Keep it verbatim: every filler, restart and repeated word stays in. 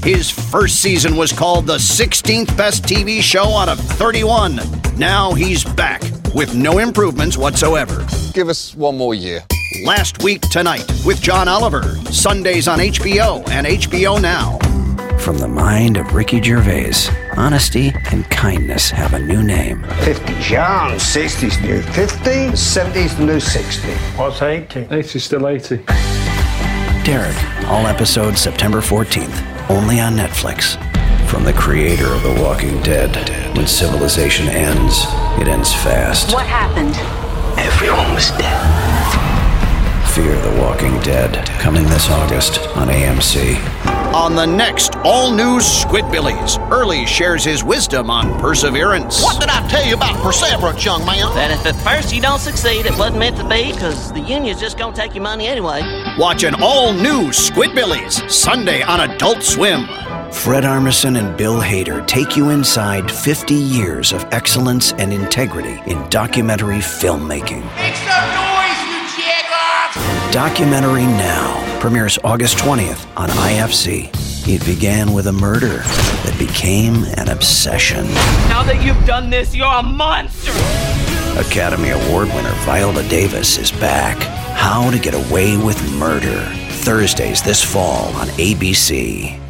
His first season was called the sixteenth best T V show out of thirty-one. Now he's back with no improvements whatsoever. Give us one more year. Last Week Tonight with John Oliver. Sundays on H B O and H B O Now. From the mind of Ricky Gervais, honesty and kindness have a new name. fifty. John, sixty's new fifty, seventy's the new sixty. What's eighty? eighty's still eighty. Derek, all episodes September fourteenth, only on Netflix. From the creator of The Walking Dead, when civilization ends, it ends fast. What happened? Everyone was dead. Fear the Walking Dead, coming this August on A M C. On the next all-new Squidbillies, Early shares his wisdom on perseverance. What did I tell you about perseverance, young man? That if at first you don't succeed, it wasn't meant to be, because the union's just gonna take your money anyway. Watch an all-new Squidbillies, Sunday on Adult Swim. Fred Armisen and Bill Hader take you inside fifty years of excellence and integrity in documentary filmmaking. Make some noise, you jackals! Documentary Now premieres August twentieth on I F C. It began with a murder that became an obsession. Now that you've done this, you're a monster! Academy Award winner Viola Davis is back. How to Get Away with Murder. Thursdays this fall on A B C.